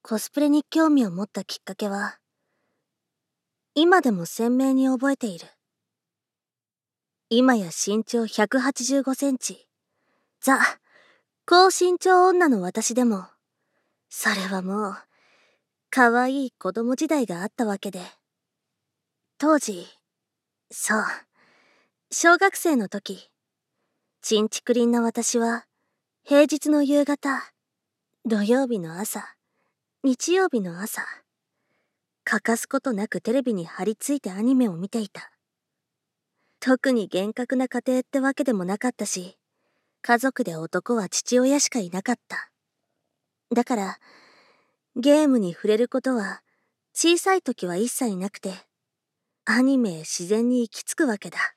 コスプレに興味を持ったきっかけは、今でも鮮明に覚えている。今や身長185センチ。ザ・高身長女の私でも、それはもう、可愛い子供時代があったわけで。当時、そう、小学生の時、ちんちくりんな私は、平日の夕方、土曜日の朝、日曜日の朝、欠かすことなくテレビに張り付いてアニメを見ていた。特に厳格な家庭ってわけでもなかったし、家族で男は父親しかいなかった。だから、ゲームに触れることは、小さい時は一切なくて、アニメへ自然に行き着くわけだ。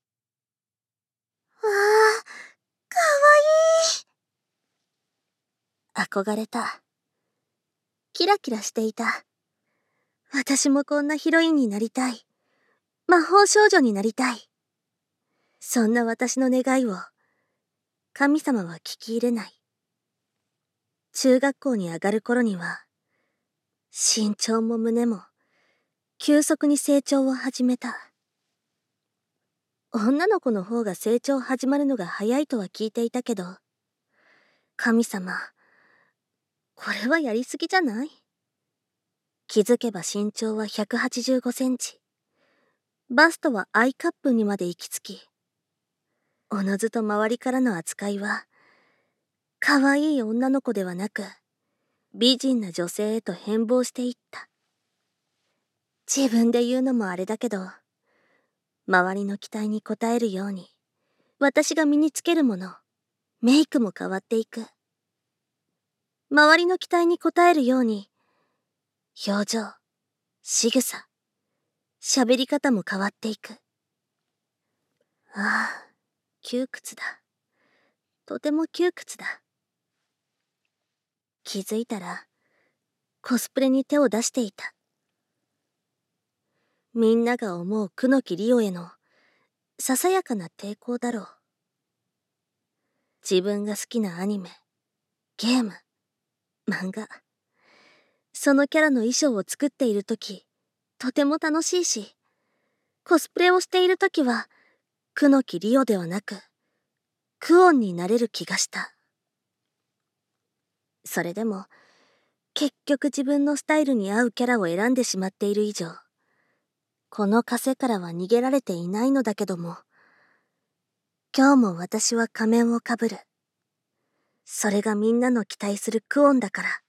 わあ、かわいい。憧れた。キラキラしていた。私もこんなヒロインになりたい。魔法少女になりたい。そんな私の願いを、神様は聞き入れない。中学校に上がる頃には、身長も胸も、急速に成長を始めた。女の子の方が成長始まるのが早いとは聞いていたけど、神様、これはやりすぎじゃない？気づけば身長は185センチ。バストはアイカップにまで行き着き、おのずと周りからの扱いは、可愛い女の子ではなく、美人な女性へと変貌していった。自分で言うのもあれだけど、周りの期待に応えるように、私が身につけるもの、メイクも変わっていく。周りの期待に応えるように、表情、仕草、喋り方も変わっていく。ああ、窮屈だ。とても窮屈だ。気づいたら、コスプレに手を出していた。みんなが思う久木里緒への、ささやかな抵抗だろう。自分が好きなアニメ、ゲーム、漫画。そのキャラの衣装を作っているとき、とても楽しいし、コスプレをしているときは、久木里緒ではなく、クオンになれる気がした。それでも、結局自分のスタイルに合うキャラを選んでしまっている以上、この枷からは逃げられていないのだけども、今日も私は仮面をかぶる。それがみんなの期待するクオンだから。